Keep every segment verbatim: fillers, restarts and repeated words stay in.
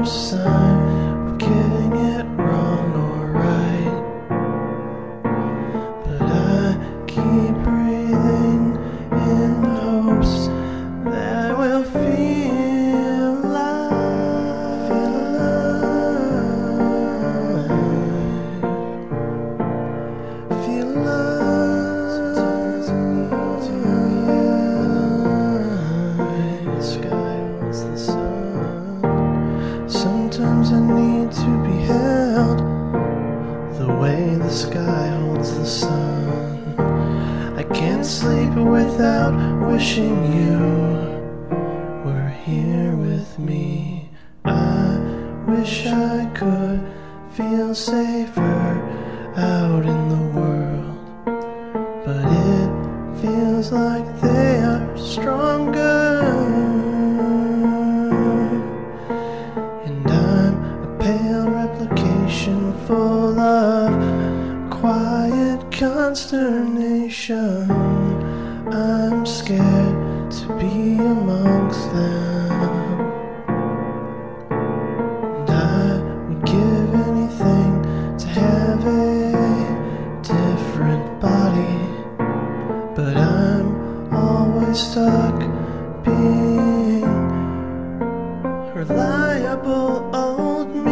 sign of getting it wrong or right, but I keep breathing in hopes that I will feel alive, feel alive, feel alive. The sky holds the sun. Sometimes I need to be held the way the sky holds the sun. I can't sleep without wishing you were here with me. I wish I could feel safer out in the world, but it feels like they are stronger. And I'm a pale replication full of quiet consternation. I'm scared to be amongst them, and I would give anything to have a different body, but I'm always stuck being reliable old me.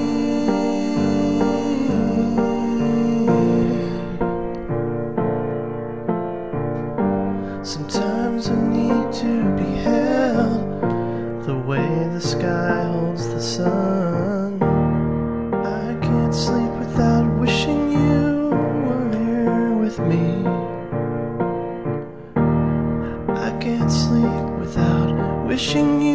Sometimes I need to be held the way the sky holds the sun. I can't sleep without wishing you were here with me. I can't sleep without wishing you